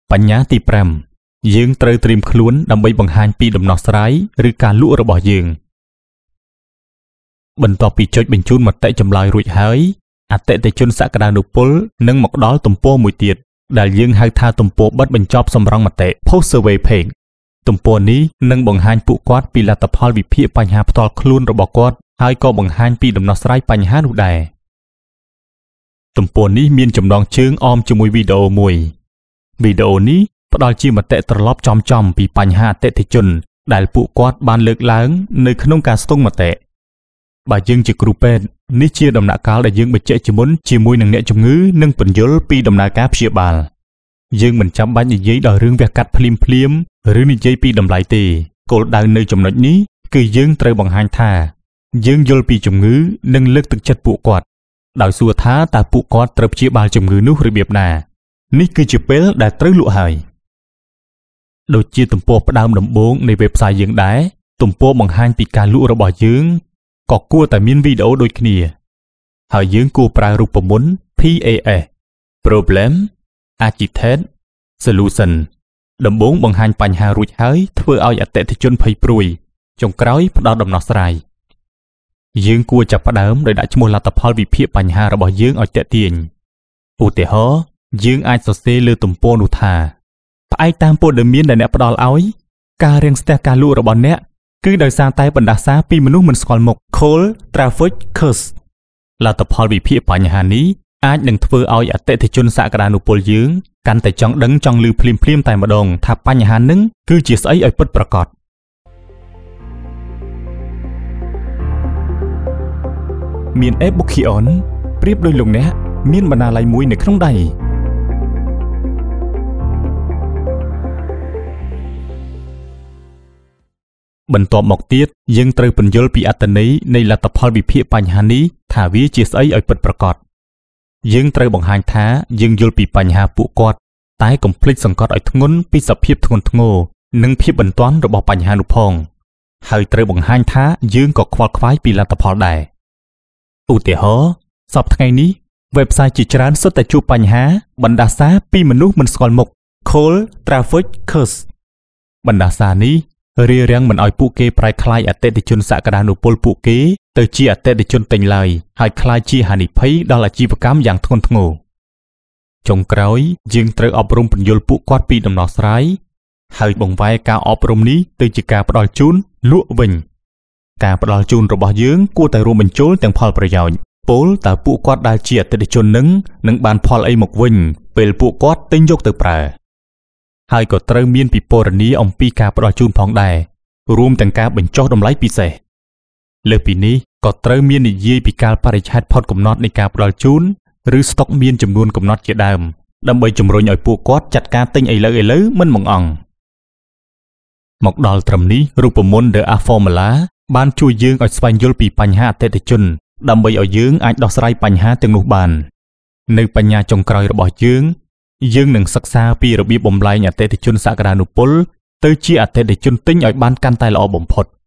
បញ្ញត្តិទី5យើងត្រូវត្រៀមខ្លួនដើម្បីបង្ហាញពីដំណោះស្រាយឬការលក់របស់យើងបន្ទាប់ពីចុចបញ្ជូនមតិចម្លើយរួចហើយអតិថិជនសក្តានុពលនឹងមកដល់ទំព័រមួយទៀតដែលយើងហៅថាទំព័របិទបញ្ចប់សម្រងមតិ Post Survey Page ទំព័រនេះនឹងបង្ហាញពួកគាត់ពីលទ្ធផលវិភាគបញ្ហាផ្ទាល់ខ្លួនរបស់គាត់ហើយក៏បង្ហាញពីដំណោះស្រាយបញ្ហានោះដែរទំព័រនេះមានចំណងជើងអមជាមួយវីដេអូមួយវីដេអូនេះផ្ដល់ជាមតិត្រឡប់ចំពីបញ្ហាអតិថិជនដែលពួកគាត់បានលើកឡើងនៅក្នុងការស្ទង់មតិបើយើងជាគ្រូពេទ្យនេះជាដំណាក់កាលដែលយើងបញ្ជាក់ជាមុនជាមួយនឹងអ្នកជំងឺនិងពន្យល់ពីដំណើរការព្យាបាលយើងមិនចាំបាច់និយាយដល់រឿងវះកាត់ភ្លាមឬនិយាយពីតម្លៃទេគោលដៅនៅចំណុចនេះគឺយើងត្រូវបង្ហាញថាយើងយល់ពីជំងឺនិងលើកទឹកចិត្តពួកគាត់ដោយសួរថាតើពួកគាត់ត្រូវព្យាបាលជំងឺនោះរបៀបណានេះគឺជាពេលដែលត្រូវលក់ហើយដូចជាទំព័រផ្ដើមដំបូងនៃ website យើងដែរទំព័របង្ហាញពីការលក់របស់យើងក៏គួរតែមានវីដេអូដូចគ្នាហើយយើងគួរប្រើរូបមន្ត PAS Problem Agitate Solution ដំបូងបង្ហាញបញ្ហារួចហើយធ្វើឲ្យអតិថិជនភ័យព្រួយចុងក្រោយផ្ដល់ដំណោះស្រាយយើងគួរចាប់ផ្ដើមដោយដាក់ឈ្មោះលទ្ធផលវិភាគបញ្ហារបស់យើងឲ្យទាក់ទាញឧទាហរណ៍យើងអាចសរសេរលើទំព័រនោះថាផ្អែកតាមព័ត៌មានដែលអ្នកផ្ដល់ឲ្យការរាំងស្ទះការលក់របស់អ្នកគឺដោយសារតែបណ្ដាសាពីមនុស្សមិនស្គាល់មុខ Cold Traffic Curse លទ្ធផលវិភាគបញ្ហានេះអាចនឹងធ្វើឲ្យអតិថិជនសក្តានុពលយើងកាន់តែចង់ដឹងចង់ឮភ្លាមតែម្ដងថាបញ្ហានឹងគឺជាស្អីឲ្យពិតប្រាកដមាន e-bookion ប្រៀបដូចលោកអ្នកមានបណ្ណាល័យមួយនៅក្នុងដៃបន្ទាប់មកទៀតយើងត្រូវពន្យល់ពីអត្ថន័យនៃលទ្ធផលវិភាគបញ្ហានេះថាវាជាស្អីឲ្យពិតប្រាកដយើងត្រូវបង្ហាញថាយើងយល់ពីបញ្ហាពួកគាត់តែកុំភ្លេចសង្កត់ឲ្យធ្ងន់ពីសភាពធ្ងន់ធ្ងរនិងភាពបន្ទាន់របស់បញ្ហានោះផងហើយត្រូវបង្ហាញថាយើងក៏ខ្វល់ខ្វាយពីលទ្ធផលដែរឧទាហរណ៍សប្តាហ៍ថ្ងៃនេះ website ជាច្រើនសុទ្ធតែជួបបញ្ហាបណ្ដាសាពីមនុស្សមិនស្គាល់មុខ Cold Traffic Curse បណ្ដាសានេះរារាំងមិនឲ្យពួកគេប្រែក្លាយអតិថិជនសក្តានុពលពួកគេទៅជាអតិថិជនទិញឡើយហើយក្លាយជាហានិភ័យដល់អាជីវកម្មយ៉ាងធ្ងន់ធ្ងរចុងក្រោយយើងត្រូវអប់រំពន្យល់ពួកគាត់ពីដំណោះស្រាយហើយបង្វែរការអប់រំនេះទៅជាការផ្ដល់ជូនលក់វិញការផ្ដល់ជូនរបស់យើងគួរតែរួមបញ្ចូលទាំងផលប្រយោជន៍ពលតើពួកគាត់ដែលជាអតិថិជននឹងបានផលអីមកវិញពេលពួកគាត់ទិញយកទៅប្រើហើយក៏ត្រូវមានពិពណ៌នាអំពីការផ្ដល់ជូនផងដែររួមទាំងការបញ្ចុះតម្លៃពិសេសលើសពីនេះក៏ត្រូវមាននិយាយពីកាលបរិច្ឆេទផុតកំណត់នៃការផ្ដល់ជូនឬស្តុកមានចំនួនកំណត់ជាដើមដើម្បីជំរុញឲ្យពួកគាត់ចាត់ការទិញឥឡូវមិនបង្អង់មកដល់ត្រឹមនេះរូបមន្ត The Art Formula បានជួយយើងឲ្យស្វែងយល់ពីបញ្ហាអតិថិជនដើម្បីឲ្យយើងអាចដោះស្រាយបញ្ហាទាំងនោះបាននៅបញ្ញាចុងក្រោយរបស់យើងនឹងសិក្សាពីរបៀបបំលែងអតិថិជនសក្តានុពលទៅជាអតិថិជនទិញឲ្យបានកាន់តែល្អបំផុត